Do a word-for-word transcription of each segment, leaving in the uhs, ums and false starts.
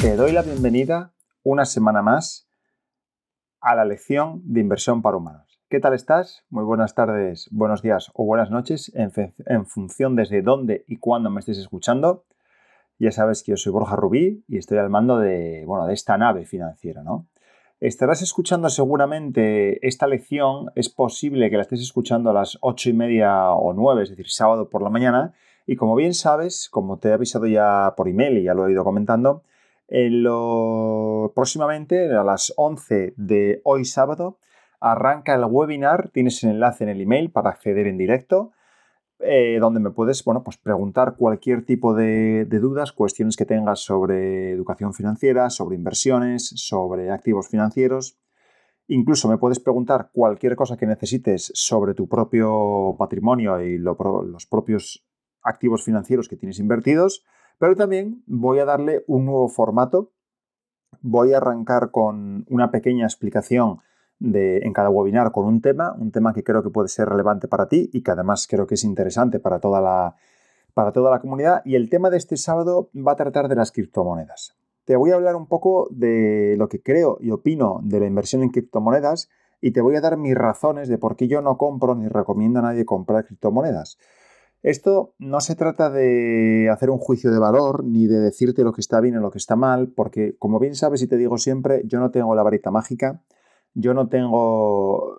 Te doy la bienvenida una semana más a la lección de inversión para humanos. ¿Qué tal estás? Muy buenas tardes, buenos días o buenas noches en, en función desde dónde y cuándo me estés escuchando. Ya sabes que yo soy Borja Rubí y estoy al mando de, bueno, de esta nave financiera, ¿no? Estarás escuchando seguramente esta lección, es posible que la estés escuchando a las ocho y media o nueve, es decir, sábado por la mañana, y como bien sabes, como te he avisado ya por email y ya lo he ido comentando, en lo... próximamente a las once de hoy sábado arranca el webinar, tienes el enlace en el email para acceder en directo, Eh, donde me puedes, bueno, pues preguntar cualquier tipo de, de dudas, cuestiones que tengas sobre educación financiera, sobre inversiones, sobre activos financieros. Incluso me puedes preguntar cualquier cosa que necesites sobre tu propio patrimonio y lo, los propios activos financieros que tienes invertidos, pero también voy a darle un nuevo formato. Voy a arrancar con una pequeña explicación De, en cada webinar con un tema, un tema que creo que puede ser relevante para ti y que además creo que es interesante para toda la, para toda la comunidad. Y el tema de este sábado va a tratar de las criptomonedas. Te voy a hablar un poco de lo que creo y opino de la inversión en criptomonedas y te voy a dar mis razones de por qué yo no compro ni recomiendo a nadie comprar criptomonedas. Esto no se trata de hacer un juicio de valor ni de decirte lo que está bien o lo que está mal, porque como bien sabes y te digo siempre, yo no tengo la varita mágica. Yo no tengo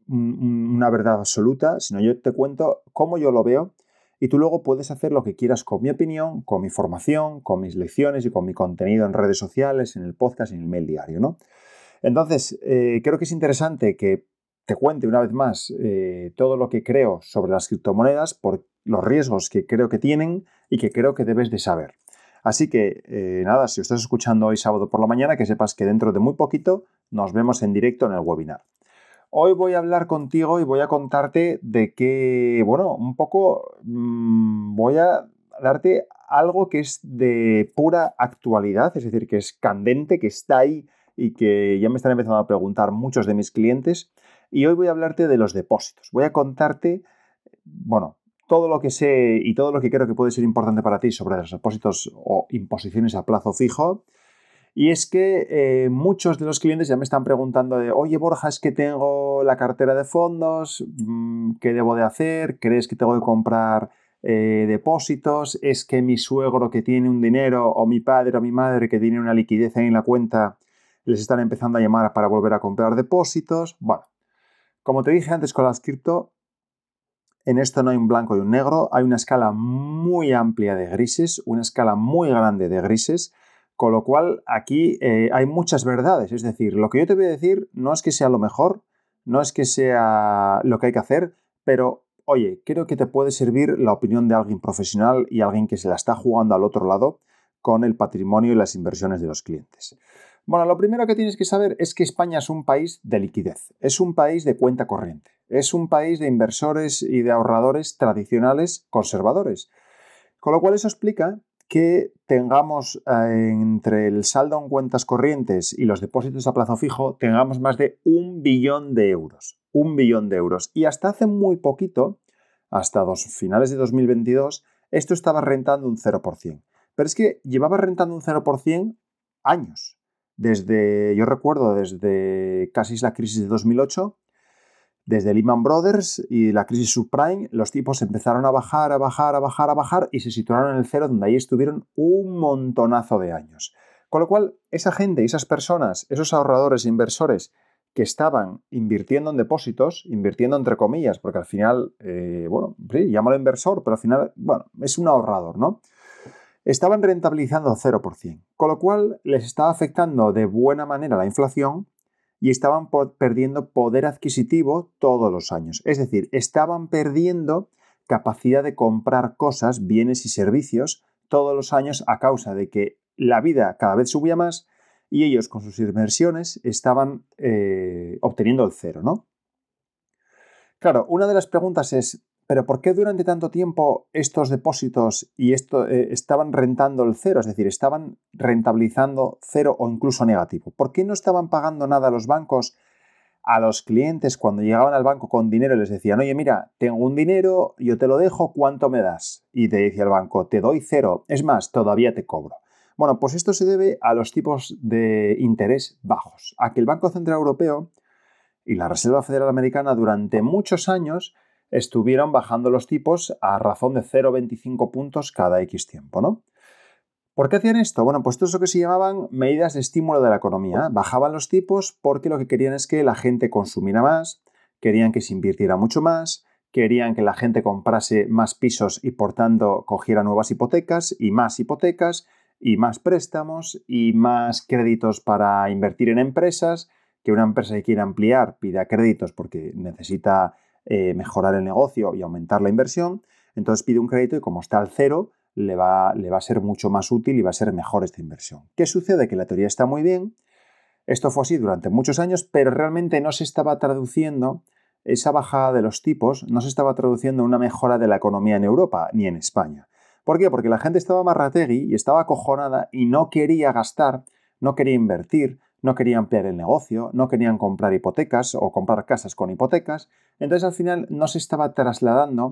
una verdad absoluta, sino yo te cuento cómo yo lo veo y tú luego puedes hacer lo que quieras con mi opinión, con mi formación, con mis lecciones y con mi contenido en redes sociales, en el podcast y en el mail diario, ¿no? Entonces, eh, creo que es interesante que te cuente una vez más eh, todo lo que creo sobre las criptomonedas por los riesgos que creo que tienen y que creo que debes de saber. Así que, eh, nada, si estás escuchando hoy sábado por la mañana, que sepas que dentro de muy poquito nos vemos en directo en el webinar. Hoy voy a hablar contigo y voy a contarte de que, bueno, un poco mmm, voy a darte algo que es de pura actualidad, es decir, que es candente, que está ahí y que ya me están empezando a preguntar muchos de mis clientes. Y hoy voy a hablarte de los depósitos. Voy a contarte, bueno, todo lo que sé y todo lo que creo que puede ser importante para ti sobre los depósitos o imposiciones a plazo fijo. Y es que eh, muchos de los clientes ya me están preguntando de, oye Borja, es que tengo la cartera de fondos, ¿qué debo de hacer? ¿Crees que tengo que comprar eh, depósitos? ¿Es que mi suegro que tiene un dinero o mi padre o mi madre que tiene una liquidez ahí en la cuenta les están empezando a llamar para volver a comprar depósitos? Bueno, como te dije antes con las cripto, en esto no hay un blanco y un negro, hay una escala muy amplia de grises, una escala muy grande de grises, con lo cual aquí eh, hay muchas verdades. Es decir, lo que yo te voy a decir no es que sea lo mejor, no es que sea lo que hay que hacer, pero oye, creo que te puede servir la opinión de alguien profesional y alguien que se la está jugando al otro lado con el patrimonio y las inversiones de los clientes. Bueno, lo primero que tienes que saber es que España es un país de liquidez, es un país de cuenta corriente, es un país de inversores y de ahorradores tradicionales conservadores. Con lo cual eso explica que tengamos eh, entre el saldo en cuentas corrientes y los depósitos a plazo fijo, tengamos más de un billón de euros. Un billón de euros. Y hasta hace muy poquito, hasta dos, finales de dos mil veintidós, esto estaba rentando un cero por ciento. Pero es que llevaba rentando un cero por ciento años. Desde, yo recuerdo, desde casi la crisis de dos mil ocho, desde Lehman Brothers y la crisis subprime, los tipos empezaron a bajar, a bajar, a bajar, a bajar y se situaron en el cero, donde ahí estuvieron un montonazo de años. Con lo cual, esa gente, esas personas, esos ahorradores e inversores que estaban invirtiendo en depósitos, invirtiendo entre comillas, porque al final, eh, bueno, sí, llámalo inversor, pero al final, bueno, es un ahorrador, ¿no? Estaban rentabilizando cero por ciento, con lo cual les estaba afectando de buena manera la inflación y estaban perdiendo poder adquisitivo todos los años. Es decir, estaban perdiendo capacidad de comprar cosas, bienes y servicios todos los años a causa de que la vida cada vez subía más y ellos con sus inversiones estaban eh, obteniendo el cero, ¿no? Claro, una de las preguntas es, ¿pero por qué durante tanto tiempo estos depósitos y esto, eh, estaban rentando el cero? Es decir, estaban rentabilizando cero o incluso negativo. ¿Por qué no estaban pagando nada a los bancos, a los clientes, cuando llegaban al banco con dinero y les decían, oye, mira, tengo un dinero, yo te lo dejo, ¿cuánto me das? Y te decía el banco, te doy cero, es más, todavía te cobro. Bueno, pues esto se debe a los tipos de interés bajos, a que el Banco Central Europeo y la Reserva Federal Americana durante muchos años estuvieron bajando los tipos a razón de cero coma veinticinco puntos cada X tiempo, ¿no? ¿Por qué hacían esto? Bueno, pues esto es lo que se llamaban medidas de estímulo de la economía. Bajaban los tipos porque lo que querían es que la gente consumiera más, querían que se invirtiera mucho más, querían que la gente comprase más pisos y por tanto cogiera nuevas hipotecas y más hipotecas y más préstamos y más créditos para invertir en empresas, que una empresa que quiera ampliar pida créditos porque necesita eh, mejorar el negocio y aumentar la inversión, entonces pide un crédito y como está al cero, le va, le va a ser mucho más útil y va a ser mejor esta inversión. ¿Qué sucede? Que la teoría está muy bien, esto fue así durante muchos años, pero realmente no se estaba traduciendo, esa bajada de los tipos no se estaba traduciendo en una mejora de la economía en Europa ni en España. ¿Por qué? Porque la gente estaba marrategui y estaba acojonada y no quería gastar, no quería invertir, no quería ampliar el negocio, no querían comprar hipotecas o comprar casas con hipotecas. Entonces al final no se estaba trasladando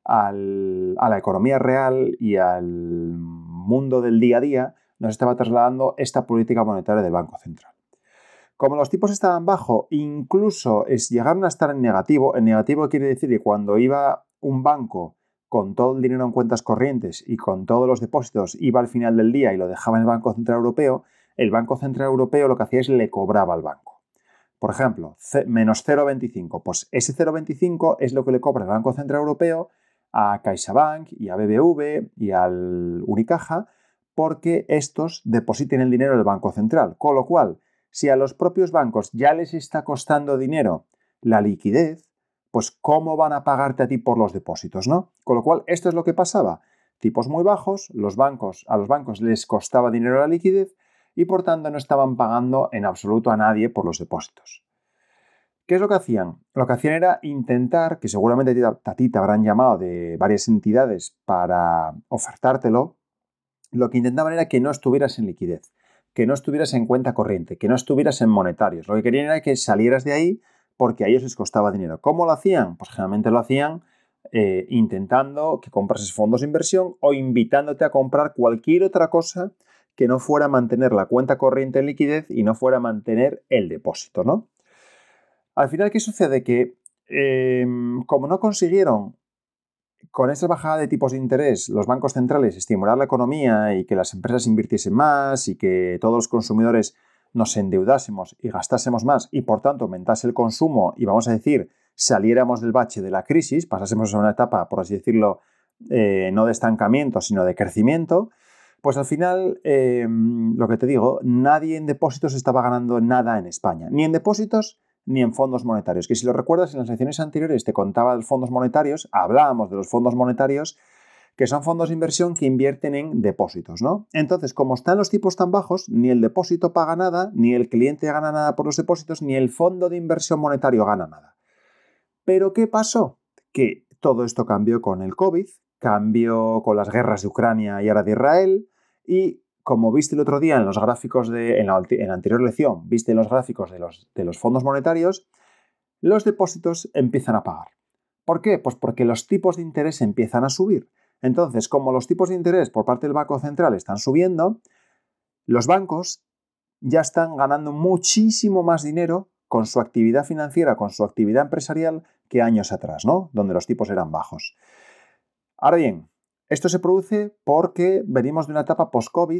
al, a la economía real y al mundo del día a día, no se estaba trasladando esta política monetaria del Banco Central. Como los tipos estaban bajo, incluso es, llegaron a estar en negativo. En negativo quiere decir que cuando iba un banco con todo el dinero en cuentas corrientes y con todos los depósitos, iba al final del día y lo dejaba en el Banco Central Europeo, el Banco Central Europeo lo que hacía es le cobraba al banco. Por ejemplo, menos cero coma veinticinco. Pues ese cero coma veinticinco es lo que le cobra el Banco Central Europeo a CaixaBank y a B B V y al Unicaja porque estos depositen el dinero en el Banco Central. Con lo cual, si a los propios bancos ya les está costando dinero la liquidez, pues ¿cómo van a pagarte a ti por los depósitos, no? Con lo cual, esto es lo que pasaba. Tipos muy bajos, los bancos, a los bancos les costaba dinero la liquidez y por tanto no estaban pagando en absoluto a nadie por los depósitos. ¿Qué es lo que hacían? Lo que hacían era intentar, que seguramente a ti te habrán llamado de varias entidades para ofertártelo, lo que intentaban era que no estuvieras en liquidez, que no estuvieras en cuenta corriente, que no estuvieras en monetarios. Lo que querían era que salieras de ahí porque a ellos les costaba dinero. ¿Cómo lo hacían? Pues generalmente lo hacían eh, intentando que comprases fondos de inversión o invitándote a comprar cualquier otra cosa que no fuera a mantener la cuenta corriente en liquidez y no fuera a mantener el depósito, ¿no? Al final, ¿qué sucede? Que eh, como no consiguieron con esta bajada de tipos de interés los bancos centrales estimular la economía y que las empresas invirtiesen más y que todos los consumidores nos endeudásemos y gastásemos más y por tanto aumentase el consumo y vamos a decir saliéramos del bache de la crisis, pasásemos a una etapa, por así decirlo, eh, no de estancamiento sino de crecimiento, pues al final, eh, lo que te digo, nadie en depósitos estaba ganando nada en España, ni en depósitos ni en fondos monetarios. Que si lo recuerdas, en las lecciones anteriores te contaba de los fondos monetarios, hablábamos de los fondos monetarios, que son fondos de inversión que invierten en depósitos, ¿no? Entonces, como están los tipos tan bajos, ni el depósito paga nada, ni el cliente gana nada por los depósitos, ni el fondo de inversión monetario gana nada. ¿Pero qué pasó? Que todo esto cambió con el COVID, cambió con las guerras de Ucrania y ahora de Israel, y como viste el otro día en los gráficos de, en la, en la anterior lección, viste en los gráficos de los, de los fondos monetarios, los depósitos empiezan a pagar. ¿Por qué? Pues porque los tipos de interés empiezan a subir. Entonces, como los tipos de interés por parte del Banco Central están subiendo, los bancos ya están ganando muchísimo más dinero con su actividad financiera, con su actividad empresarial, que años atrás, ¿no? Donde los tipos eran bajos. Ahora bien, esto se produce porque venimos de una etapa post-COVID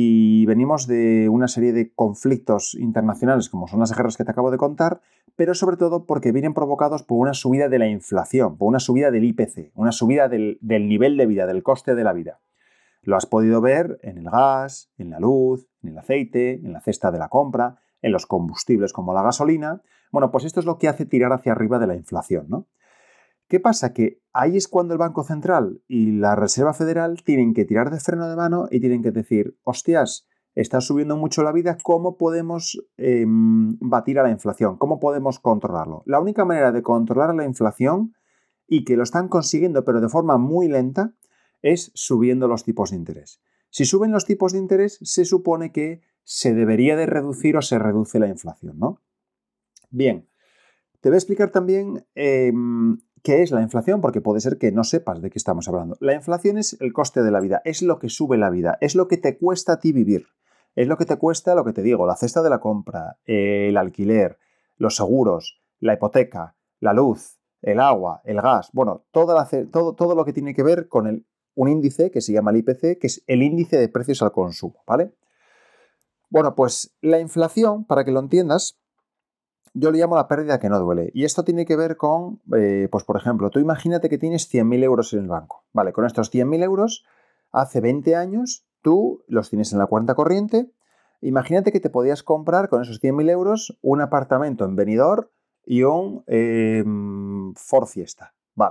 y venimos de una serie de conflictos internacionales como son las guerras que te acabo de contar, pero sobre todo porque vienen provocados por una subida de la inflación, por una subida del I P C, una subida del, del nivel de vida, del coste de la vida. Lo has podido ver en el gas, en la luz, en el aceite, en la cesta de la compra, en los combustibles como la gasolina. Bueno, pues esto es lo que hace tirar hacia arriba de la inflación, ¿no? ¿Qué pasa? Que ahí es cuando el Banco Central y la Reserva Federal tienen que tirar de freno de mano y tienen que decir, hostias, está subiendo mucho la vida, ¿cómo podemos eh, batir a la inflación? ¿Cómo podemos controlarlo? La única manera de controlar la inflación, y que lo están consiguiendo pero de forma muy lenta, es subiendo los tipos de interés. Si suben los tipos de interés, se supone que se debería de reducir o se reduce la inflación, ¿no? Bien, te voy a explicar también eh, ¿qué es la inflación? Porque puede ser que no sepas de qué estamos hablando. La inflación es el coste de la vida, es lo que sube la vida, es lo que te cuesta a ti vivir. Es lo que te cuesta, lo que te digo, la cesta de la compra, el alquiler, los seguros, la hipoteca, la luz, el agua, el gas, bueno, toda la, todo, todo lo que tiene que ver con el, un índice que se llama el I P C, que es el índice de precios al consumo, ¿vale? Bueno, pues la inflación, para que lo entiendas, yo le llamo la pérdida que no duele. Y esto tiene que ver con, eh, pues por ejemplo, tú imagínate que tienes cien mil euros en el banco. Vale, con estos cien mil euros, hace veinte años, tú los tienes en la cuenta corriente. Imagínate que te podías comprar con esos cien mil euros un apartamento en Benidorm y un eh, Ford Fiesta. Vale.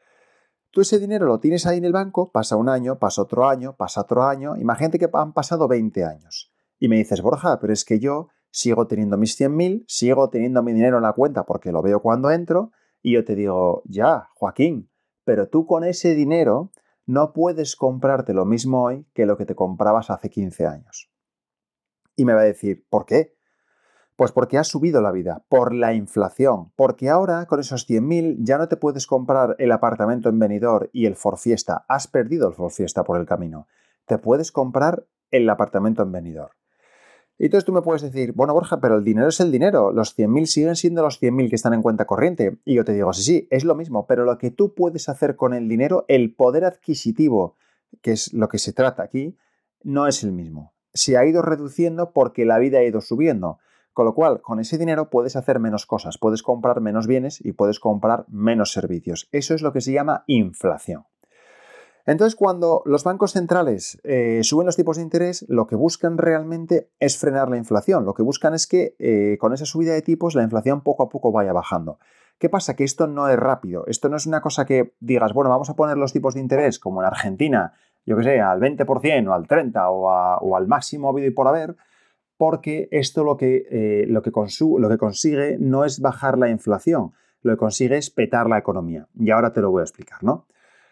Tú ese dinero lo tienes ahí en el banco, pasa un año, pasa otro año, pasa otro año. Imagínate que han pasado veinte años. Y me dices, Borja, pero es que yo sigo teniendo mis cien mil, sigo teniendo mi dinero en la cuenta porque lo veo cuando entro, y yo te digo, ya, Joaquín, pero tú con ese dinero no puedes comprarte lo mismo hoy que lo que te comprabas hace quince años. Y me va a decir, ¿por qué? Pues porque ha subido la vida, por la inflación, porque ahora con esos cien mil ya no te puedes comprar el apartamento en Benidorm y el Ford Fiesta, has perdido el Ford Fiesta por el camino, te puedes comprar el apartamento en Benidorm. Y entonces tú me puedes decir, bueno, Borja, pero el dinero es el dinero, los cien mil siguen siendo los cien mil que están en cuenta corriente. Y yo te digo, sí, sí, es lo mismo, pero lo que tú puedes hacer con el dinero, el poder adquisitivo, que es lo que se trata aquí, no es el mismo. Se ha ido reduciendo porque la vida ha ido subiendo. Con lo cual, con ese dinero puedes hacer menos cosas, puedes comprar menos bienes y puedes comprar menos servicios. Eso es lo que se llama inflación. Entonces, cuando los bancos centrales eh, suben los tipos de interés, lo que buscan realmente es frenar la inflación. Lo que buscan es que eh, con esa subida de tipos la inflación poco a poco vaya bajando. ¿Qué pasa? Que esto no es rápido. Esto no es una cosa que digas, bueno, vamos a poner los tipos de interés como en Argentina, yo que sé, al veinte por ciento o al treinta por ciento o, a, o al máximo habido y por haber, porque esto lo que, eh, lo, que consu- lo que consigue no es bajar la inflación, lo que consigue es petar la economía. Y ahora te lo voy a explicar, ¿no?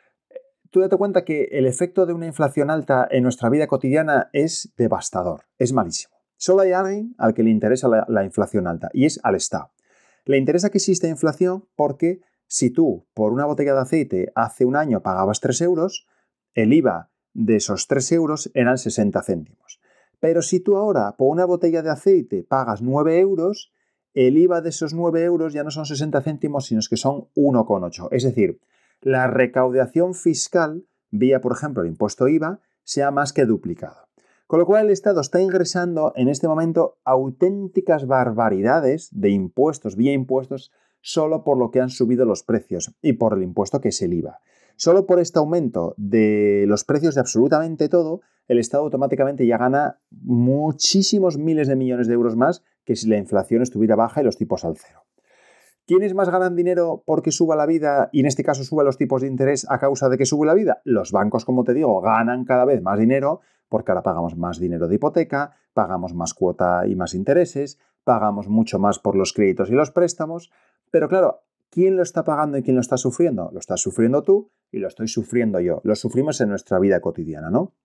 Tú date cuenta que el efecto de una inflación alta en nuestra vida cotidiana es devastador, es malísimo. Solo hay alguien al que le interesa la, la inflación alta y es al Estado. Le interesa que exista inflación porque si tú por una botella de aceite hace un año pagabas tres euros, el I V A de esos tres euros eran sesenta céntimos. Pero si tú ahora por una botella de aceite pagas nueve euros, el I V A de esos nueve euros ya no son sesenta céntimos, sino que son uno coma ocho. Es decir, la recaudación fiscal, vía por ejemplo el impuesto I V A, se ha más que duplicado. Con lo cual el Estado está ingresando en este momento auténticas barbaridades de impuestos, vía impuestos, solo por lo que han subido los precios y por el impuesto que es el I V A. Solo por este aumento de los precios de absolutamente todo, el Estado automáticamente ya gana muchísimos miles de millones de euros más que si la inflación estuviera baja y los tipos al cero. ¿Quiénes más ganan dinero porque suba la vida y en este caso suban los tipos de interés a causa de que sube la vida? Los bancos, como te digo, ganan cada vez más dinero porque ahora pagamos más dinero de hipoteca, pagamos más cuota y más intereses, pagamos mucho más por los créditos y los préstamos, pero claro, ¿quién lo está pagando y quién lo está sufriendo? Lo estás sufriendo tú y lo estoy sufriendo yo. Lo sufrimos en nuestra vida cotidiana, ¿no?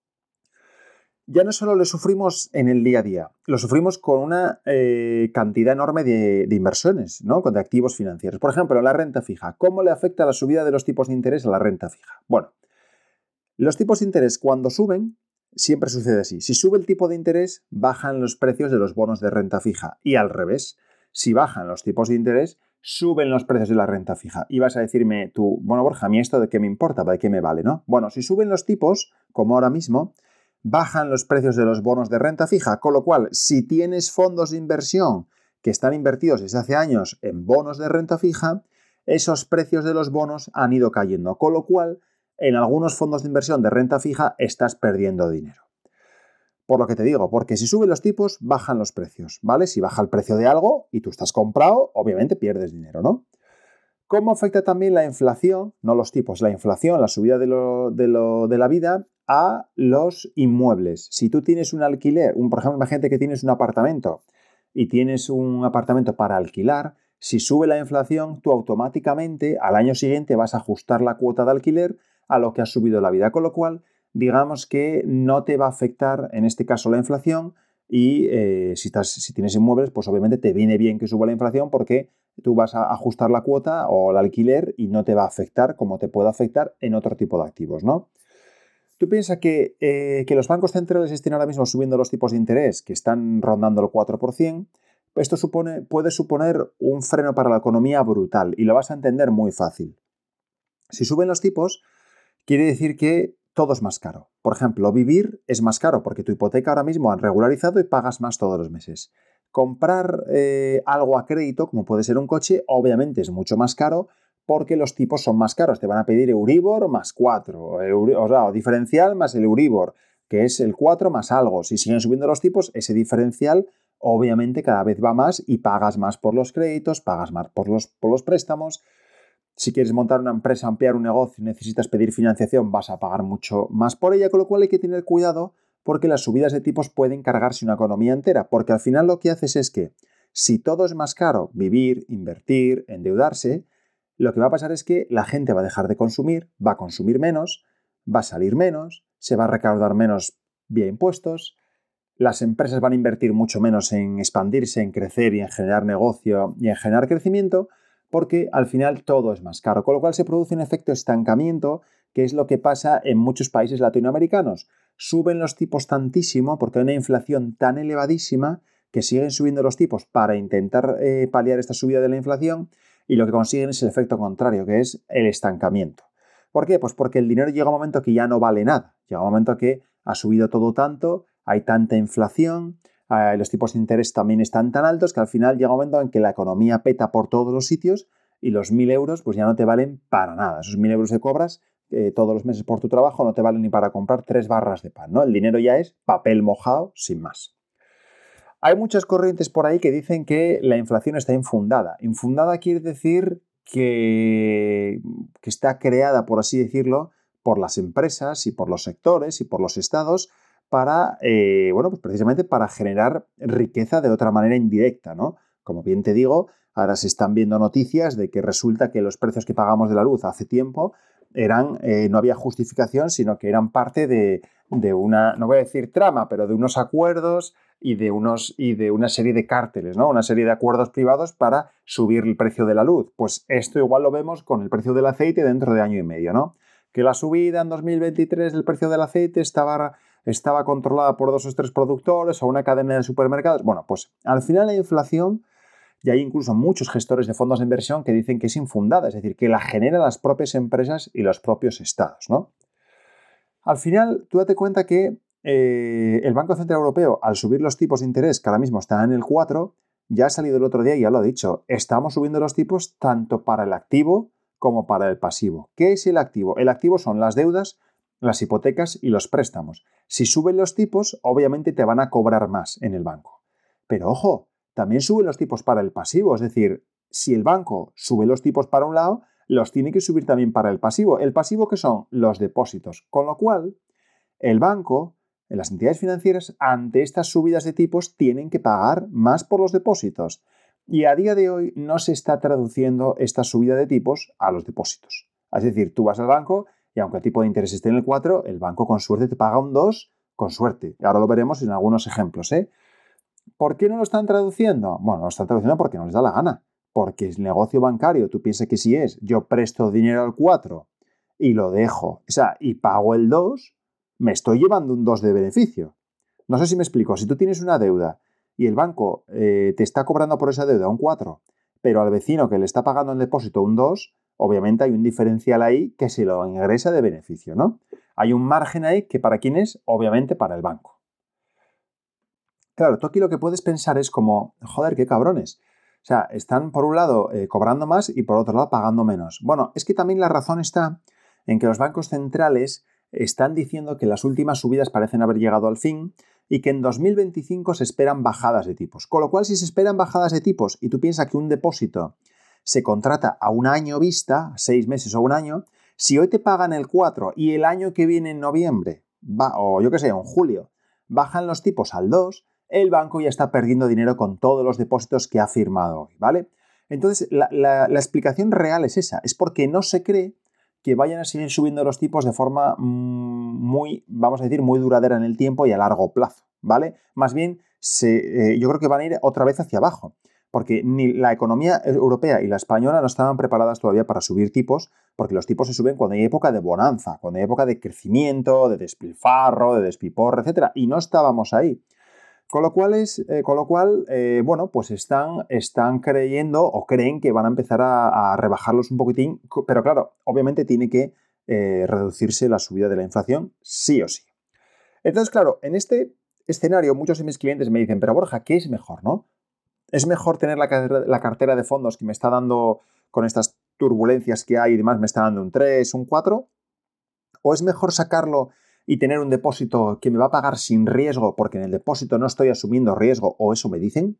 Ya no solo lo sufrimos en el día a día, lo sufrimos con una eh, cantidad enorme de, de inversiones, ¿no? De activos financieros. Por ejemplo, la renta fija. ¿Cómo le afecta la subida de los tipos de interés a la renta fija? Bueno, los tipos de interés cuando suben, siempre sucede así. Si sube el tipo de interés, bajan los precios de los bonos de renta fija. Y al revés, si bajan los tipos de interés, suben los precios de la renta fija. Y vas a decirme tú, bueno, Borja, ¿a mí esto de qué me importa? ¿De qué me vale, no? Bueno, si suben los tipos, como ahora mismo, bajan los precios de los bonos de renta fija, con lo cual, si tienes fondos de inversión que están invertidos desde hace años en bonos de renta fija, esos precios de los bonos han ido cayendo, con lo cual, en algunos fondos de inversión de renta fija estás perdiendo dinero. Por lo que te digo, porque si suben los tipos, bajan los precios, ¿vale? Si baja el precio de algo y tú estás comprado, obviamente pierdes dinero, ¿no? ¿Cómo afecta también la inflación, no los tipos, la inflación, la subida de, lo, de, lo, de la vida a los inmuebles? Si tú tienes un alquiler, un, por ejemplo, imagínate que tienes un apartamento y tienes un apartamento para alquilar, si sube la inflación, tú automáticamente al año siguiente vas a ajustar la cuota de alquiler a lo que ha subido la vida, con lo cual, digamos que no te va a afectar en este caso la inflación y eh, si, estás, si tienes inmuebles, pues obviamente te viene bien que suba la inflación porque tú vas a ajustar la cuota o el alquiler y no te va a afectar como te puede afectar en otro tipo de activos, ¿no? Tú piensas que, eh, que los bancos centrales estén ahora mismo subiendo los tipos de interés, que están rondando el cuatro por ciento, esto supone, puede suponer un freno para la economía brutal y lo vas a entender muy fácil. Si suben los tipos, quiere decir que todo es más caro. Por ejemplo, vivir es más caro porque tu hipoteca ahora mismo han regularizado y pagas más todos los meses. Comprar eh, algo a crédito, como puede ser un coche, obviamente es mucho más caro porque los tipos son más caros. Te van a pedir Euribor más cuatro, Euri, o sea, o diferencial más el Euribor, que es el cuatro más algo. Si siguen subiendo los tipos, ese diferencial obviamente cada vez va más y pagas más por los créditos, pagas más por los, por los préstamos. Si quieres montar una empresa, ampliar un negocio y necesitas pedir financiación, vas a pagar mucho más por ella, con lo cual hay que tener cuidado porque las subidas de tipos pueden cargarse una economía entera, porque al final lo que haces es que si todo es más caro, vivir, invertir, endeudarse, lo que va a pasar es que la gente va a dejar de consumir, va a consumir menos, va a salir menos, se va a recaudar menos vía impuestos, las empresas van a invertir mucho menos en expandirse, en crecer y en generar negocio y en generar crecimiento, porque al final todo es más caro, con lo cual se produce un efecto estancamiento, que es lo que pasa en muchos países latinoamericanos. Suben los tipos tantísimo porque hay una inflación tan elevadísima que siguen subiendo los tipos para intentar eh, paliar esta subida de la inflación y lo que consiguen es el efecto contrario, que es el estancamiento. ¿Por qué? Pues porque el dinero llega a un momento que ya no vale nada, llega a un momento que ha subido todo tanto, hay tanta inflación, eh, los tipos de interés también están tan altos que al final llega un momento en que la economía peta por todos los sitios y los mil euros pues ya no te valen para nada. Esos mil euros que cobras eh, todos los meses por tu trabajo no te valen ni para comprar tres barras de pan, ¿no? El dinero ya es papel mojado sin más. Hay muchas corrientes por ahí que dicen que la inflación está infundada. Infundada quiere decir que, que está creada, por así decirlo, por las empresas y por los sectores y por los estados para, eh, bueno, pues precisamente para generar riqueza de otra manera indirecta, ¿no? Como bien te digo, ahora se están viendo noticias de que resulta que los precios que pagamos de la luz hace tiempo eran, eh, no había justificación, sino que eran parte de, de una, no voy a decir trama, pero de unos acuerdos y de, unos, y de una serie de cárteles, ¿no? Una serie de acuerdos privados para subir el precio de la luz. Pues esto igual lo vemos con el precio del aceite dentro de año y medio, ¿no? Que la subida en dos mil veintitrés del precio del aceite estaba, estaba controlada por dos o tres productores o una cadena de supermercados. Bueno, pues al final la inflación, y hay incluso muchos gestores de fondos de inversión que dicen que es infundada, es decir, que la generan las propias empresas y los propios estados, ¿no? Al final, tú date cuenta que eh, el Banco Central Europeo, al subir los tipos de interés, que ahora mismo están en el cuatro, ya ha salido el otro día y ya lo ha dicho, estamos subiendo los tipos tanto para el activo como para el pasivo. ¿Qué es el activo? El activo son las deudas, las hipotecas y los préstamos. Si suben los tipos, obviamente te van a cobrar más en el banco. Pero ojo, también suben los tipos para el pasivo, es decir, si el banco sube los tipos para un lado, los tiene que subir también para el pasivo. ¿El pasivo qué son? Los depósitos. Con lo cual, el banco, las entidades financieras, ante estas subidas de tipos, tienen que pagar más por los depósitos. Y a día de hoy no se está traduciendo esta subida de tipos a los depósitos. Es decir, tú vas al banco y aunque el tipo de interés esté en el cuatro, el banco con suerte te paga un dos, con suerte. Ahora lo veremos en algunos ejemplos, ¿eh? ¿Por qué no lo están traduciendo? Bueno, lo están traduciendo porque no les da la gana. Porque el negocio bancario, tú piensas que si es, yo presto dinero al cuatro y lo dejo, o sea, y pago el dos, me estoy llevando un dos de beneficio. No sé si me explico. Si tú tienes una deuda y el banco eh, te está cobrando por esa deuda un cuatro, pero al vecino que le está pagando en depósito un dos, obviamente hay un diferencial ahí que se lo ingresa de beneficio, ¿no? Hay un margen ahí que para quién es, obviamente para el banco. Claro, tú aquí lo que puedes pensar es como, joder, qué cabrones. O sea, están por un lado eh, cobrando más y por otro lado pagando menos. Bueno, es que también la razón está en que los bancos centrales están diciendo que las últimas subidas parecen haber llegado al fin y que en dos mil veinticinco se esperan bajadas de tipos. Con lo cual, si se esperan bajadas de tipos y tú piensas que un depósito se contrata a un año vista, seis meses o un año, si hoy te pagan el cuatro y el año que viene en noviembre, va, o yo qué sé, en julio, bajan los tipos al dos, el banco ya está perdiendo dinero con todos los depósitos que ha firmado hoy, ¿vale? Entonces, la, la, la explicación real es esa, es porque no se cree que vayan a seguir subiendo los tipos de forma mmm, muy, vamos a decir, muy duradera en el tiempo y a largo plazo, ¿vale? Más bien, se, eh, yo creo que van a ir otra vez hacia abajo, porque ni la economía europea y la española no estaban preparadas todavía para subir tipos, porque los tipos se suben cuando hay época de bonanza, cuando hay época de crecimiento, de despilfarro, de despiporre, etcétera, y no estábamos ahí. Con lo cual, es, eh, con lo cual eh, bueno, pues están, están creyendo o creen que van a empezar a, a rebajarlos un poquitín, pero claro, obviamente tiene que eh, reducirse la subida de la inflación sí o sí. Entonces, claro, en este escenario muchos de mis clientes me dicen, pero Borja, ¿qué es mejor, no? ¿Es mejor tener la cartera, la cartera de fondos que me está dando, con estas turbulencias que hay y demás, me está dando un tres, un cuatro? ¿O es mejor sacarlo y tener un depósito que me va a pagar sin riesgo, porque en el depósito no estoy asumiendo riesgo, o eso me dicen,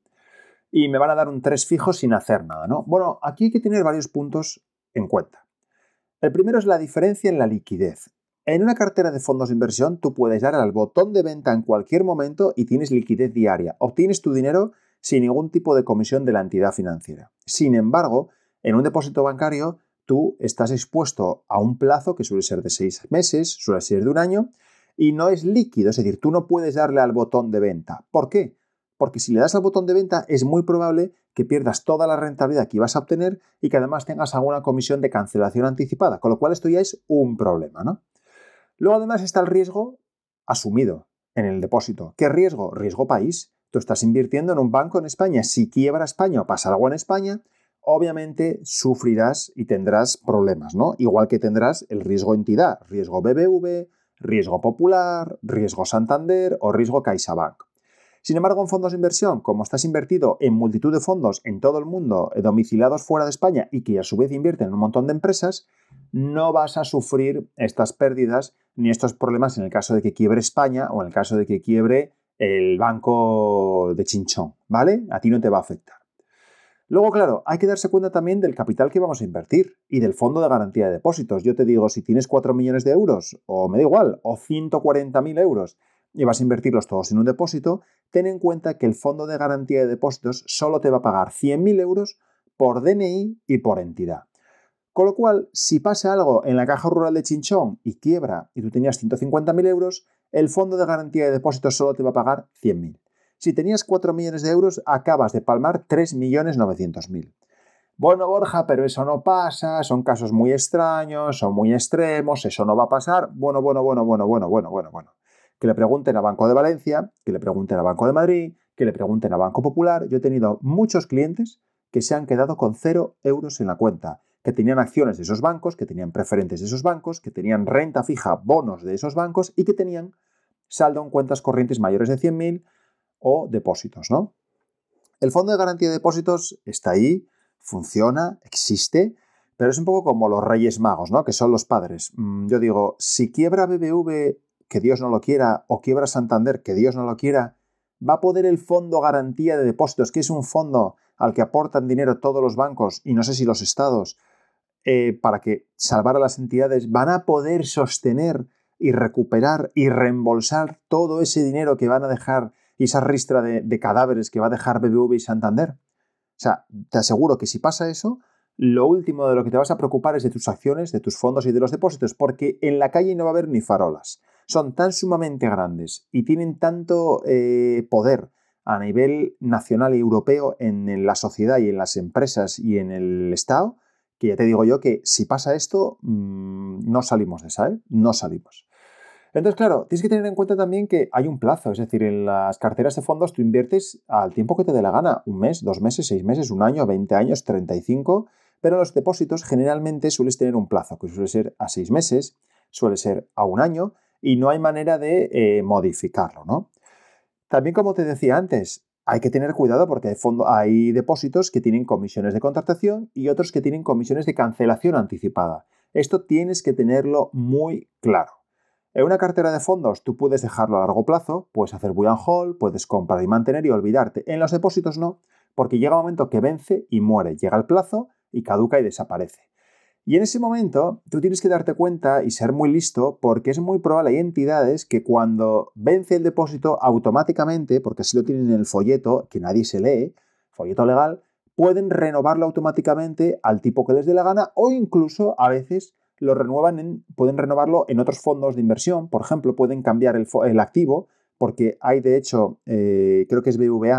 y me van a dar un tres fijo sin hacer nada, ¿no? Bueno, aquí hay que tener varios puntos en cuenta. El primero es la diferencia en la liquidez. En una cartera de fondos de inversión tú puedes dar al botón de venta en cualquier momento y tienes liquidez diaria. Obtienes tu dinero sin ningún tipo de comisión de la entidad financiera. Sin embargo, en un depósito bancario tú estás expuesto a un plazo que suele ser de seis meses, suele ser de un año, y no es líquido, es decir, tú no puedes darle al botón de venta. ¿Por qué? Porque si le das al botón de venta es muy probable que pierdas toda la rentabilidad que ibas a obtener y que además tengas alguna comisión de cancelación anticipada, con lo cual esto ya es un problema, ¿no? Luego además está el riesgo asumido en el depósito. ¿Qué riesgo? Riesgo país. Tú estás invirtiendo en un banco en España. Si quiebra España o pasa algo en España, obviamente sufrirás y tendrás problemas, ¿no? Igual que tendrás el riesgo entidad, riesgo B B V, riesgo Popular, riesgo Santander o riesgo CaixaBank. Sin embargo, en fondos de inversión, como estás invertido en multitud de fondos en todo el mundo, domiciliados fuera de España y que a su vez invierten en un montón de empresas, no vas a sufrir estas pérdidas ni estos problemas en el caso de que quiebre España o en el caso de que quiebre el banco de Chinchón, ¿vale? A ti no te va a afectar. Luego, claro, hay que darse cuenta también del capital que vamos a invertir y del fondo de garantía de depósitos. Yo te digo, si tienes cuatro millones de euros, o me da igual, o ciento cuarenta mil euros, y vas a invertirlos todos en un depósito, ten en cuenta que el fondo de garantía de depósitos solo te va a pagar cien mil euros por D N I y por entidad. Con lo cual, si pasa algo en la Caja Rural de Chinchón y quiebra y tú tenías ciento cincuenta mil euros, el fondo de garantía de depósitos solo te va a pagar cien mil. Si tenías cuatro millones de euros, acabas de palmar tres millones novecientos mil. Bueno, Borja, pero eso no pasa, son casos muy extraños, son muy extremos, eso no va a pasar. Bueno, bueno, bueno, bueno, bueno, bueno, bueno, bueno. Que le pregunten a Banco de Valencia, que le pregunten a Banco de Madrid, que le pregunten a Banco Popular. Yo he tenido muchos clientes que se han quedado con cero euros en la cuenta, que tenían acciones de esos bancos, que tenían preferentes de esos bancos, que tenían renta fija, bonos de esos bancos y que tenían saldo en cuentas corrientes mayores de cien mil o depósitos, ¿no? El fondo de garantía de depósitos está ahí, funciona, existe, pero es un poco como los Reyes Magos, ¿no? Que son los padres. Yo digo, si quiebra B B V, que Dios no lo quiera, o quiebra Santander, que Dios no lo quiera, ¿va a poder el fondo garantía de depósitos, que es un fondo al que aportan dinero todos los bancos y no sé si los estados, eh, para que salvar a las entidades, van a poder sostener y recuperar y reembolsar todo ese dinero que van a dejar y esa ristra de, de cadáveres que va a dejar B B V y Santander? O sea, te aseguro que si pasa eso, lo último de lo que te vas a preocupar es de tus acciones, de tus fondos y de los depósitos, porque en la calle no va a haber ni farolas. Son tan sumamente grandes y tienen tanto eh, poder a nivel nacional y europeo en la sociedad y en las empresas y en el Estado, que ya te digo yo que si pasa esto, mmm, no salimos de esa, ¿eh? No salimos. Entonces, claro, tienes que tener en cuenta también que hay un plazo, es decir, en las carteras de fondos tú inviertes al tiempo que te dé la gana, un mes, dos meses, seis meses, un año, veinte años, treinta y cinco, pero en los depósitos generalmente sueles tener un plazo, que suele ser a seis meses, suele ser a un año, y no hay manera de eh, modificarlo, ¿no? También, como te decía antes, hay que tener cuidado porque hay, fondo, hay depósitos que tienen comisiones de contratación y otros que tienen comisiones de cancelación anticipada. Esto tienes que tenerlo muy claro. En una cartera de fondos tú puedes dejarlo a largo plazo, puedes hacer buy and hold, puedes comprar y mantener y olvidarte. En los depósitos no, porque llega un momento que vence y muere. Llega el plazo y caduca y desaparece. Y en ese momento tú tienes que darte cuenta y ser muy listo porque es muy probable, hay entidades que cuando vence el depósito automáticamente, porque así lo tienen en el folleto, que nadie se lee, folleto legal, pueden renovarlo automáticamente al tipo que les dé la gana o incluso a veces lo renuevan en, pueden renovarlo en otros fondos de inversión. Por ejemplo, pueden cambiar el, el activo porque hay de hecho, eh, creo que es B B V A,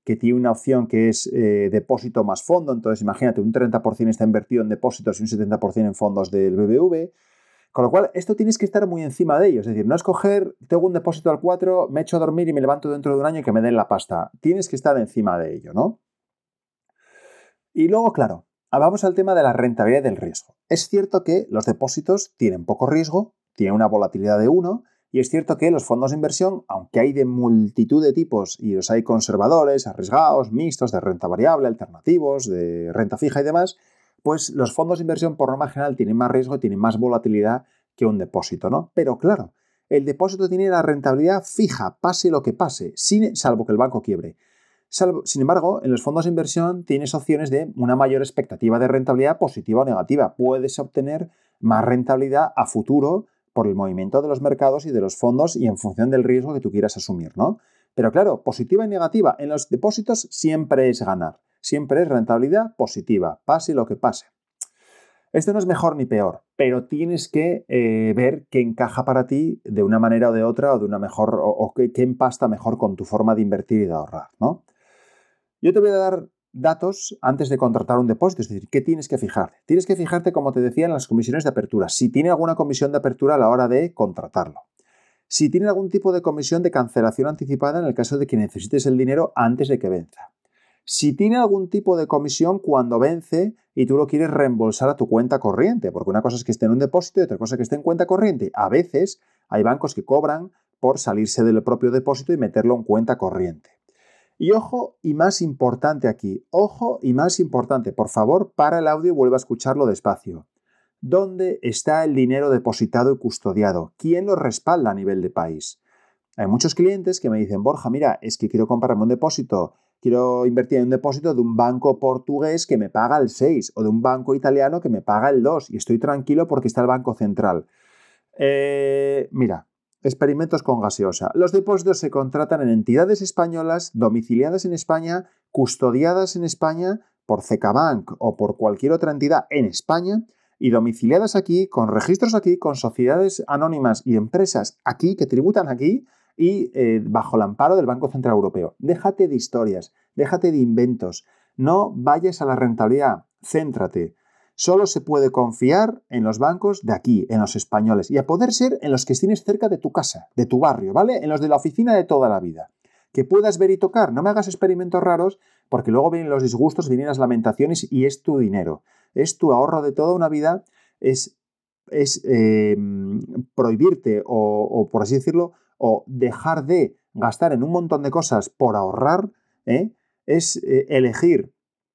que tiene una opción que es eh, depósito más fondo. Entonces, imagínate, un treinta por ciento está invertido en depósitos y un setenta por ciento en fondos del B B V. Con lo cual, esto tienes que estar muy encima de ello. Es decir, no es coger, tengo un depósito al cuatro, me echo a dormir y me levanto dentro de un año y que me den la pasta. Tienes que estar encima de ello, ¿no? Y luego, claro, vamos al tema de la rentabilidad del riesgo. Es cierto que los depósitos tienen poco riesgo, tienen una volatilidad de uno, y es cierto que los fondos de inversión, aunque hay de multitud de tipos y los hay conservadores, arriesgados, mixtos, de renta variable, alternativos, de renta fija y demás, pues los fondos de inversión por norma general tienen más riesgo y tienen más volatilidad que un depósito, ¿no? Pero claro, el depósito tiene la rentabilidad fija, pase lo que pase, sin, salvo que el banco quiebre. Salvo, sin embargo, en los fondos de inversión tienes opciones de una mayor expectativa de rentabilidad positiva o negativa. Puedes obtener más rentabilidad a futuro por el movimiento de los mercados y de los fondos y en función del riesgo que tú quieras asumir, ¿no? Pero claro, positiva y negativa. En los depósitos siempre es ganar. Siempre es rentabilidad positiva, pase lo que pase. Esto no es mejor ni peor, pero tienes que eh, ver qué encaja para ti de una manera o de otra o de una mejor o, o qué, qué empasta mejor con tu forma de invertir y de ahorrar, ¿no? Yo te voy a dar datos antes de contratar un depósito, es decir, ¿qué tienes que fijarte? Tienes que fijarte, como te decía, en las comisiones de apertura, si tiene alguna comisión de apertura a la hora de contratarlo. Si tiene algún tipo de comisión de cancelación anticipada en el caso de que necesites el dinero antes de que venza. Si tiene algún tipo de comisión cuando vence y tú lo quieres reembolsar a tu cuenta corriente, porque una cosa es que esté en un depósito y otra cosa es que esté en cuenta corriente. A veces hay bancos que cobran por salirse del propio depósito y meterlo en cuenta corriente. Y ojo, y más importante aquí, ojo y más importante, por favor, para el audio y vuelve a escucharlo despacio. ¿Dónde está el dinero depositado y custodiado? ¿Quién lo respalda a nivel de país? Hay muchos clientes que me dicen, Borja, mira, es que quiero comprarme un depósito, quiero invertir en un depósito de un banco portugués que me paga el seis o de un banco italiano que me paga el dos y estoy tranquilo porque está el Banco Central. Eh, mira, experimentos con gaseosa. Los depósitos se contratan en entidades españolas, domiciliadas en España, custodiadas en España por CecaBank o por cualquier otra entidad en España y domiciliadas aquí, con registros aquí, con sociedades anónimas y empresas aquí que tributan aquí y eh, bajo el amparo del Banco Central Europeo. Déjate de historias, déjate de inventos, no vayas a la rentabilidad, céntrate. Solo se puede confiar en los bancos de aquí, en los españoles, y a poder ser en los que tienes cerca de tu casa, de tu barrio, ¿vale? En los de la oficina de toda la vida. Que puedas ver y tocar, no me hagas experimentos raros, porque luego vienen los disgustos, vienen las lamentaciones y es tu dinero. Es tu ahorro de toda una vida, es, es eh, prohibirte o, o, por así decirlo, o dejar de gastar en un montón de cosas por ahorrar, ¿eh? Es eh, elegir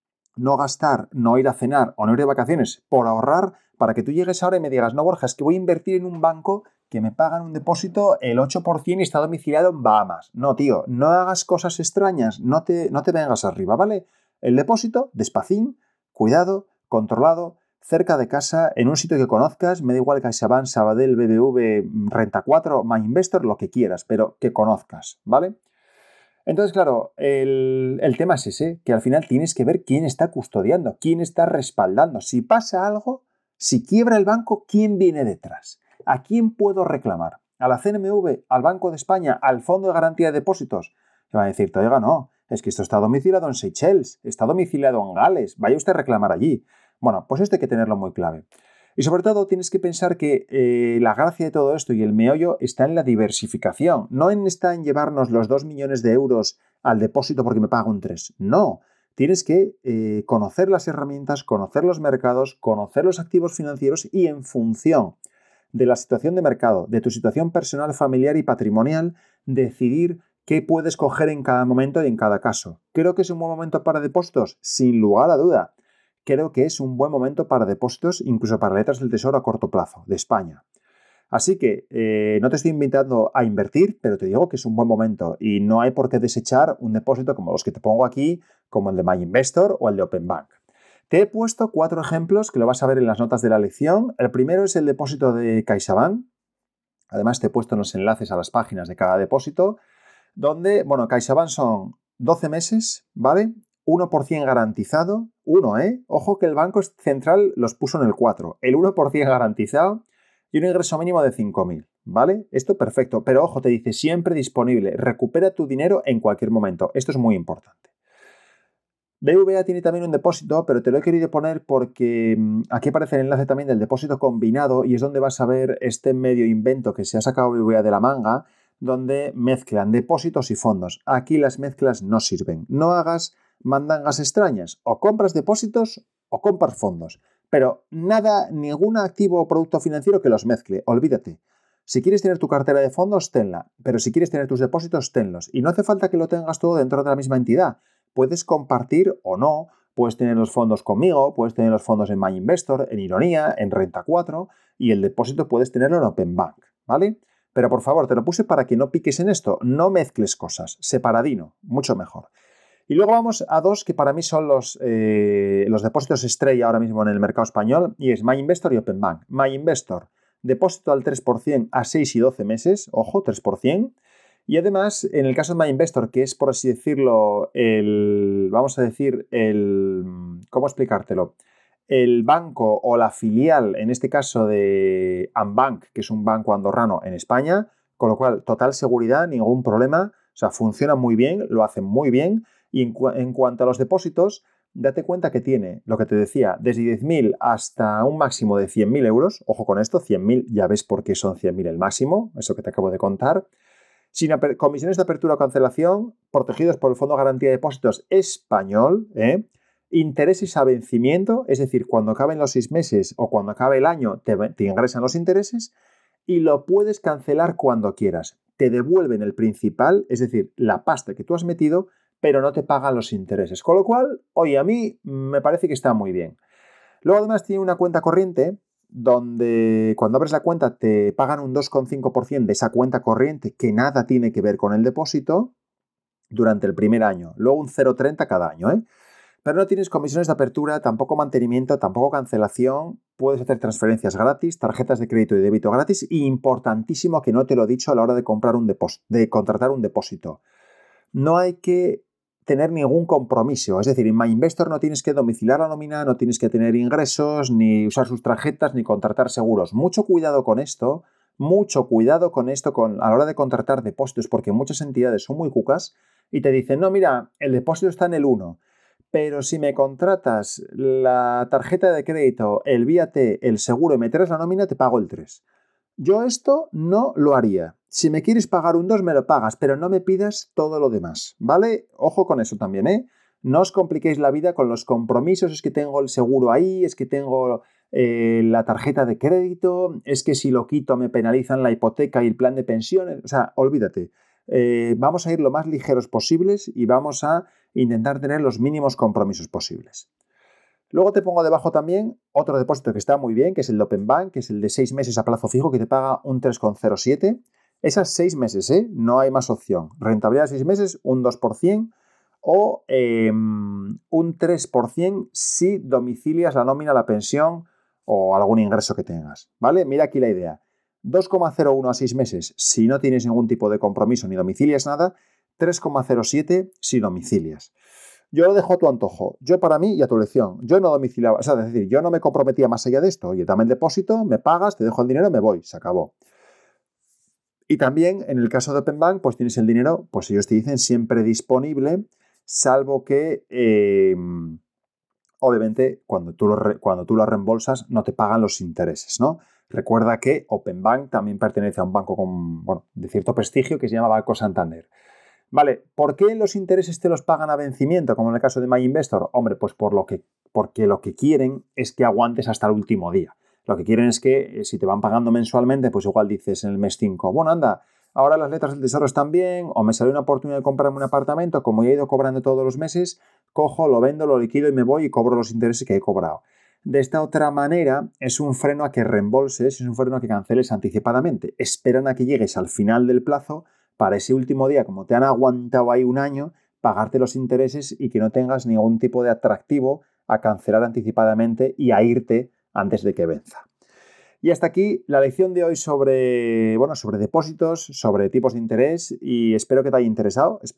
no gastar, no ir a cenar o no ir de vacaciones por ahorrar para que tú llegues ahora y me digas, no, Borja, es que voy a invertir en un banco que me pagan un depósito el ocho por ciento y está domiciliado en Bahamas. No, tío, no hagas cosas extrañas, no te, no te vengas arriba, ¿vale? El depósito, despacín, cuidado, controlado, cerca de casa, en un sitio que conozcas, me da igual CaixaBank, Sabadell, B B V, Renta cuatro, MyInvestor, lo que quieras, pero que conozcas, ¿vale? Entonces, claro, el, el tema es ese, que al final tienes que ver quién está custodiando, quién está respaldando. Si pasa algo, si quiebra el banco, ¿quién viene detrás? ¿A quién puedo reclamar? ¿A la C N M V? ¿Al Banco de España? ¿Al Fondo de Garantía de Depósitos? Te van a decir, oiga, no, es que esto está domiciliado en Seychelles, está domiciliado en Gales, vaya usted a reclamar allí. Bueno, pues esto hay que tenerlo muy clave. Y sobre todo tienes que pensar que eh, la gracia de todo esto y el meollo está en la diversificación, no en, está en llevarnos los dos millones de euros al depósito porque me pago un tres. No, tienes que eh, conocer las herramientas, conocer los mercados, conocer los activos financieros y en función de la situación de mercado, de tu situación personal, familiar y patrimonial, decidir qué puedes coger en cada momento y en cada caso. ¿Creo que es un buen momento para depósitos? Sin lugar a duda. Creo que es un buen momento para depósitos, incluso para letras del tesoro a corto plazo, de España. Así que eh, no te estoy invitando a invertir, pero te digo que es un buen momento y no hay por qué desechar un depósito como los que te pongo aquí, como el de MyInvestor o el de OpenBank. Te he puesto cuatro ejemplos que lo vas a ver en las notas de la lección. El primero es el depósito de CaixaBank. Además te he puesto los enlaces a las páginas de cada depósito, donde, bueno, CaixaBank son doce meses, ¿vale? uno por ciento garantizado, uno, ¿eh? Ojo que el Banco Central los puso en el cuatro, el uno por ciento garantizado y un ingreso mínimo de cinco mil, ¿vale? Esto perfecto, pero ojo, te dice siempre disponible, recupera tu dinero en cualquier momento, esto es muy importante. B B V A tiene también un depósito, pero te lo he querido poner porque aquí aparece el enlace también del depósito combinado y es donde vas a ver este medio invento que se ha sacado B B V A de la manga, donde mezclan depósitos y fondos. Aquí las mezclas no sirven. No hagas mandangas extrañas. O compras depósitos o compras fondos. Pero nada, ningún activo o producto financiero que los mezcle. Olvídate. Si quieres tener tu cartera de fondos, tenla. Pero si quieres tener tus depósitos, tenlos. Y no hace falta que lo tengas todo dentro de la misma entidad. Puedes compartir o no. Puedes tener los fondos conmigo, puedes tener los fondos en MyInvestor, en Ironía, en Renta cuatro y el depósito puedes tenerlo en Open Bank, ¿vale? Pero por favor, te lo puse para que no piques en esto, no mezcles cosas, separadino, mucho mejor. Y luego vamos a dos que para mí son los, eh, los depósitos estrella ahora mismo en el mercado español y es MyInvestor y Open Bank. MyInvestor, depósito al tres por ciento a seis y doce meses, ojo, tres por ciento. Y además, en el caso de MyInvestor, que es por así decirlo, el, vamos a decir, el, ¿cómo explicártelo? El banco o la filial, en este caso de Ambank, que es un banco andorrano en España, con lo cual, total seguridad, ningún problema, o sea, funciona muy bien, lo hacen muy bien. Y en, cu en cuanto a los depósitos, date cuenta que tiene, lo que te decía, desde diez mil hasta un máximo de cien mil euros. Ojo con esto, cien mil, ya ves por qué son cien mil el máximo, eso que te acabo de contar. Sin comisiones de apertura o cancelación, protegidos por el Fondo de Garantía de Depósitos español, ¿eh? Intereses a vencimiento, es decir, cuando acaben los seis meses o cuando acabe el año te, te ingresan los intereses y lo puedes cancelar cuando quieras. Te devuelven el principal, es decir, la pasta que tú has metido, pero no te pagan los intereses. Con lo cual, oye, a mí me parece que está muy bien. Luego además tiene una cuenta corriente donde cuando abres la cuenta te pagan un dos coma cinco por ciento de esa cuenta corriente que nada tiene que ver con el depósito durante el primer año. Luego un cero coma treinta cada año, ¿eh? Pero no tienes comisiones de apertura, tampoco mantenimiento, tampoco cancelación. Puedes hacer transferencias gratis, tarjetas de crédito y débito gratis. Y importantísimo que no te lo he dicho a la hora de, comprar un depósito, de contratar un depósito. No hay que tener ningún compromiso. Es decir, en MyInvestor no tienes que domiciliar la nómina, no tienes que tener ingresos, ni usar sus tarjetas, ni contratar seguros. Mucho cuidado con esto, mucho cuidado con esto con, a la hora de contratar depósitos, porque muchas entidades son muy cucas y te dicen, no, mira, el depósito está en el uno, pero si me contratas la tarjeta de crédito, el V A T, el seguro y me traes la nómina, te pago el tres. Yo esto no lo haría. Si me quieres pagar un dos, me lo pagas, pero no me pidas todo lo demás, ¿vale? Ojo con eso también, ¿eh? No os compliquéis la vida con los compromisos, es que tengo el seguro ahí, es que tengo eh, la tarjeta de crédito, es que si lo quito me penalizan la hipoteca y el plan de pensiones, o sea, olvídate. Eh, vamos a ir lo más ligeros posibles y vamos a intentar tener los mínimos compromisos posibles. Luego te pongo debajo también otro depósito que está muy bien, que es el de Open Bank, que es el de seis meses a plazo fijo, que te paga un tres coma cero siete. Esas seis meses, ¿eh? No hay más opción. Rentabilidad de seis meses, un dos por ciento o eh, un tres por ciento si domicilias la nómina, la pensión o algún ingreso que tengas, ¿vale? Mira aquí la idea. dos coma cero uno a seis meses si no tienes ningún tipo de compromiso ni domicilias nada, tres coma cero siete si domicilias. Yo lo dejo a tu antojo, yo para mí y a tu elección. Yo no domiciliaba, o sea, es decir, yo no me comprometía más allá de esto. Oye, dame el depósito, me pagas, te dejo el dinero, me voy, se acabó. Y también en el caso de Open Bank, pues tienes el dinero, pues ellos te dicen siempre disponible, salvo que, eh, obviamente, cuando tú, lo re, cuando tú lo reembolsas, no te pagan los intereses, ¿no? Recuerda que Open Bank también pertenece a un banco con, bueno, de cierto prestigio que se llama Banco Santander. Vale, ¿por qué los intereses te los pagan a vencimiento, como en el caso de MyInvestor? Hombre, pues por lo que, porque lo que quieren es que aguantes hasta el último día. Lo que quieren es que si te van pagando mensualmente, pues igual dices en el mes cinco, bueno, anda, ahora las letras del tesoro están bien, o me salió una oportunidad de comprarme un apartamento, como ya he ido cobrando todos los meses, cojo, lo vendo, lo liquido y me voy y cobro los intereses que he cobrado. De esta otra manera, es un freno a que reembolses, es un freno a que canceles anticipadamente. Esperan a que llegues al final del plazo para ese último día, como te han aguantado ahí un año, pagarte los intereses y que no tengas ningún tipo de atractivo a cancelar anticipadamente y a irte antes de que venza. Y hasta aquí la lección de hoy sobre, bueno, sobre depósitos, sobre tipos de interés y espero que te haya interesado.